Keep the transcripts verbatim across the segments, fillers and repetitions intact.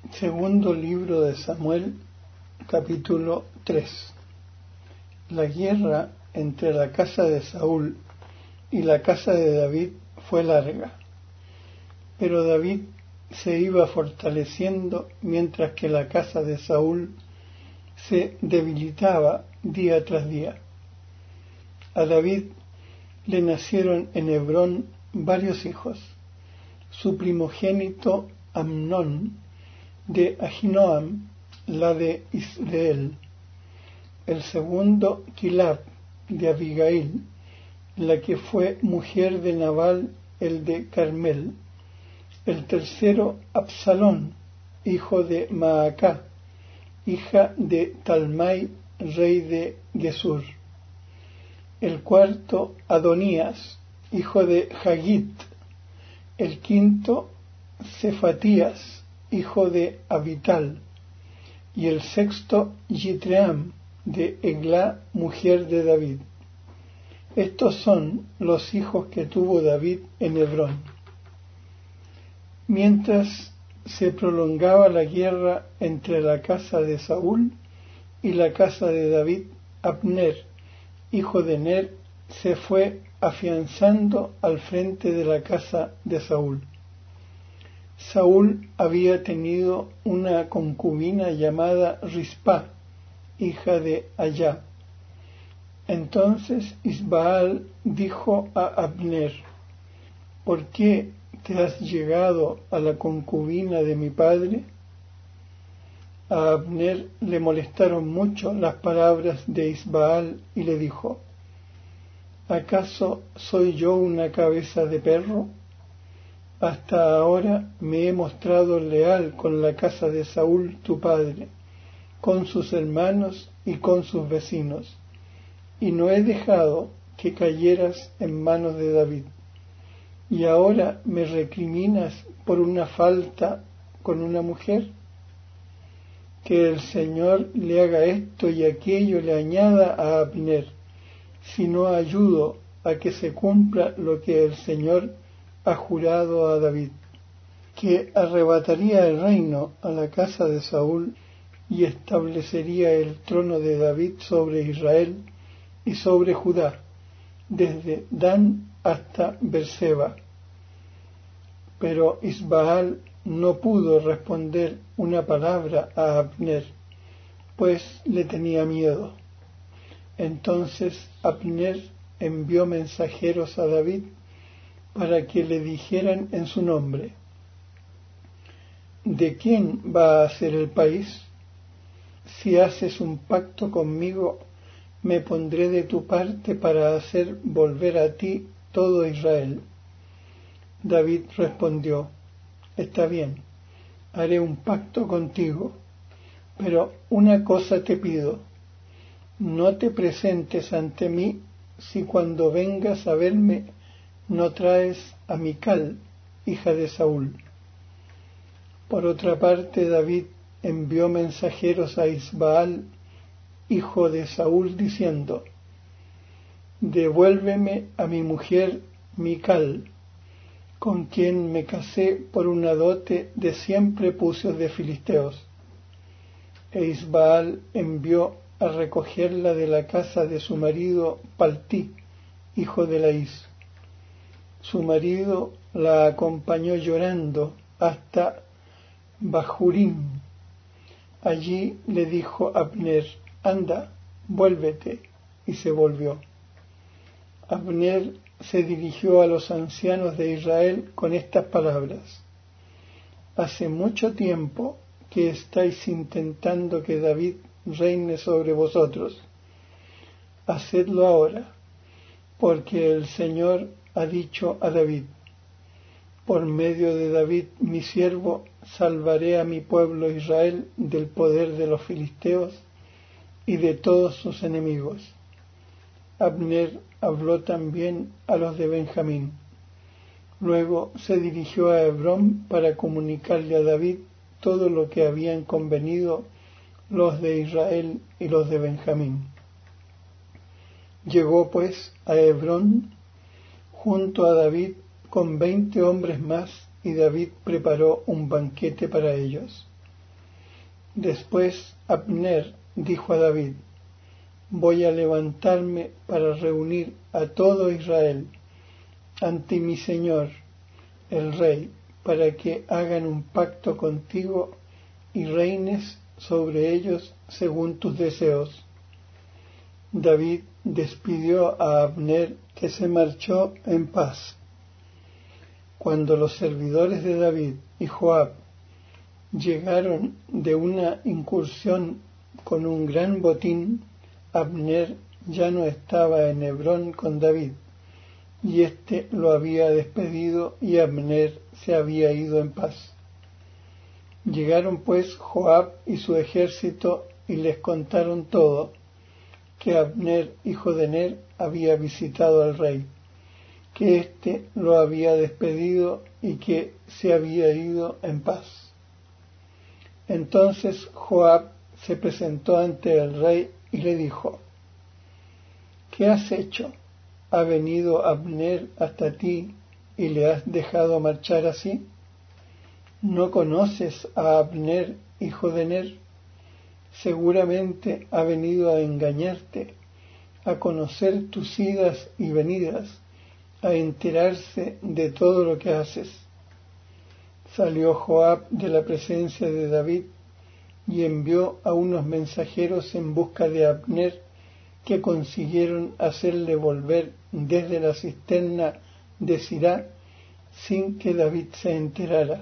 Segundo libro de Samuel, capítulo tres. La guerra entre la casa de Saúl y la casa de David fue larga, pero David se iba fortaleciendo mientras que la casa de Saúl se debilitaba día tras día. A David le nacieron en Hebrón varios hijos. Su primogénito Amnón, de Ahinoam, la de Israel; el segundo Quilab, de Abigail, la que fue mujer de Nabal el de Carmel; el tercero Absalón, hijo de Maacá, hija de Talmai, rey de Gesur; el cuarto Adonías, hijo de Hagit; el quinto Cefatías, hijo de Abital; y el sexto Yitream, de Eglá, mujer de David. Estos son los hijos que tuvo David en Hebrón. Mientras se prolongaba la guerra entre la casa de Saúl y la casa de David, Abner, hijo de Ner, se fue afianzando al frente de la casa de Saúl. Saúl había tenido una concubina llamada Rispa, hija de Ayá. Entonces Isbaal dijo a Abner: ¿por qué te has llegado a la concubina de mi padre? A Abner le molestaron mucho las palabras de Isbaal y le dijo: ¿acaso soy yo una cabeza de perro? Hasta ahora me he mostrado leal con la casa de Saúl tu padre, con sus hermanos y con sus vecinos, y no he dejado que cayeras en manos de David. ¿Y ahora me recriminas por una falta con una mujer? Que el Señor le haga esto y aquello le añada a Abner, si no ayudo a que se cumpla lo que el Señor ha jurado a David, que arrebataría el reino a la casa de Saúl y establecería el trono de David sobre Israel y sobre Judá, desde Dan hasta Berseba. Pero Isbaal no pudo responder una palabra a Abner, pues le tenía miedo. Entonces Abner envió mensajeros a David para que le dijeran en su nombre: ¿de quién va a ser el país? Si haces un pacto conmigo, me pondré de tu parte para hacer volver a ti todo Israel. David respondió: está bien, haré un pacto contigo, pero una cosa te pido: no te presentes ante mí si cuando vengas a verme no traes a Mical, hija de Saúl. Por otra parte, David envió mensajeros a Isbaal, hijo de Saúl, diciendo: devuélveme a mi mujer Mical, con quien me casé por una dote de cien prepucios de filisteos. E Isbaal envió a recogerla de la casa de su marido Paltí, hijo de Laís. Su marido la acompañó llorando hasta Bahurim. Allí le dijo Abner: anda, vuélvete, y se volvió. Abner se dirigió a los ancianos de Israel con estas palabras: hace mucho tiempo que estáis intentando que David reine sobre vosotros. Hacedlo ahora, porque el Señor ha dicho a David: por medio de David mi siervo salvaré a mi pueblo Israel del poder de los filisteos y de todos sus enemigos. Abner habló también a los de Benjamín. Luego se dirigió a Hebrón para comunicarle a David todo lo que habían convenido los de Israel y los de Benjamín. Llegó pues a Hebrón junto a David con veinte hombres más, y David preparó un banquete para ellos. Después Abner dijo a David: voy a levantarme para reunir a todo Israel ante mi señor, el rey, para que hagan un pacto contigo y reines sobre ellos según tus deseos. David despidió a Abner, que se marchó en paz. Cuando los servidores de David y Joab llegaron de una incursión con un gran botín, Abner ya no estaba en Hebrón con David, y éste lo había despedido y Abner se había ido en paz. Llegaron pues Joab y su ejército y les contaron todo, que Abner, hijo de Ner, había visitado al rey, que éste lo había despedido y que se había ido en paz. Entonces Joab se presentó ante el rey y le dijo: ¿qué has hecho? ¿Ha venido Abner hasta ti y le has dejado marchar así? ¿No conoces a Abner, hijo de Ner? Seguramente ha venido a engañarte, a conocer tus idas y venidas, a enterarse de todo lo que haces. Salió Joab de la presencia de David y envió a unos mensajeros en busca de Abner, que consiguieron hacerle volver desde la cisterna de Sirá sin que David se enterara.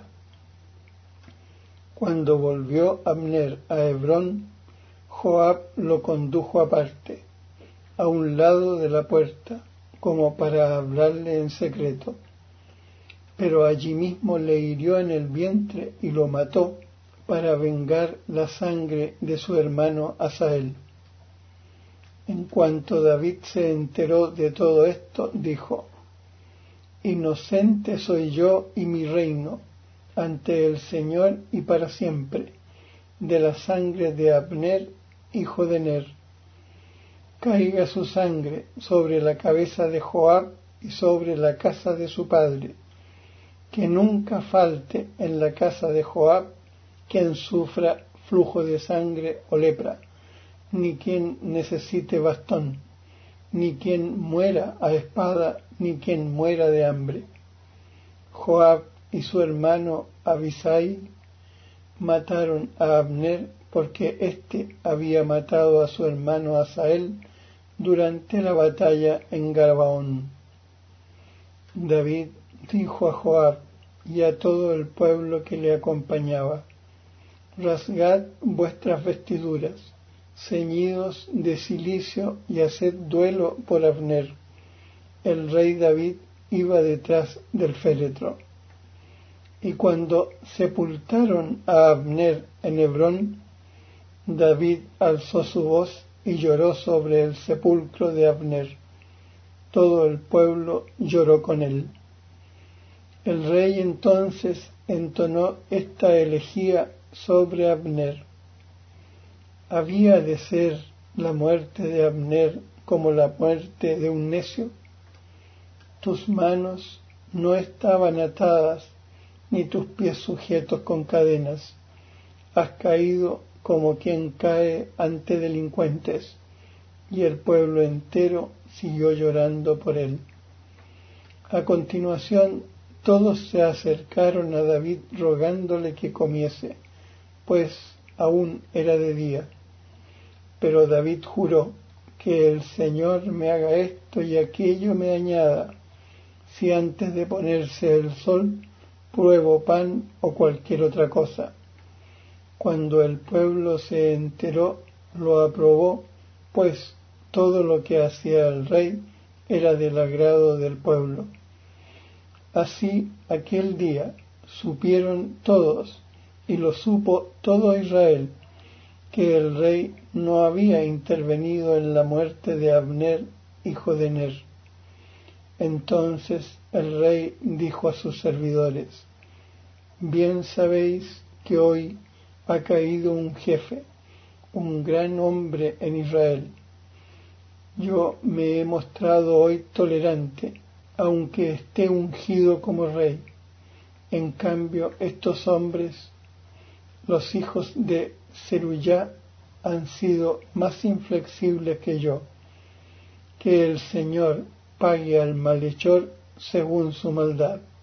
Cuando volvió Abner a Hebrón, Joab lo condujo aparte, a un lado de la puerta, como para hablarle en secreto. Pero allí mismo le hirió en el vientre y lo mató para vengar la sangre de su hermano Asael. En cuanto David se enteró de todo esto, dijo: inocente soy yo y mi reino ante el Señor y para siempre, de la sangre de Abner, hijo de Ner. Caiga su sangre sobre la cabeza de Joab y sobre la casa de su padre, que nunca falte en la casa de Joab quien sufra flujo de sangre o lepra, ni quien necesite bastón, ni quien muera a espada, ni quien muera de hambre. Joab y su hermano Abisai mataron a Abner porque éste había matado a su hermano Asael durante la batalla en Gabaón. David dijo a Joab y a todo el pueblo que le acompañaba: rasgad vuestras vestiduras, ceñidos de cilicio, y haced duelo por Abner. El rey David iba detrás del féretro. Y cuando sepultaron a Abner en Hebrón, David alzó su voz y lloró sobre el sepulcro de Abner. Todo el pueblo lloró con él. El rey entonces entonó esta elegía sobre Abner: ¿había de ser la muerte de Abner como la muerte de un necio? Tus manos no estaban atadas, ni tus pies sujetos con cadenas. Has caído como quien cae ante delincuentes, y el pueblo entero siguió llorando por él. A continuación, todos se acercaron a David rogándole que comiese, pues aún era de día. Pero David juró: que el Señor me haga esto y aquello me añada, si antes de ponerse el sol pruebo pan o cualquier otra cosa. Cuando el pueblo se enteró, lo aprobó, pues todo lo que hacía el rey era del agrado del pueblo. Así aquel día supieron todos, y lo supo todo Israel, que el rey no había intervenido en la muerte de Abner, hijo de Ner. Entonces el rey dijo a sus servidores: bien sabéis que hoy ha caído un jefe, un gran hombre en Israel. Yo me he mostrado hoy tolerante, aunque esté ungido como rey. En cambio, estos hombres, los hijos de Seruyá han sido más inflexibles que yo. Que el Señor pague al malhechor según su maldad.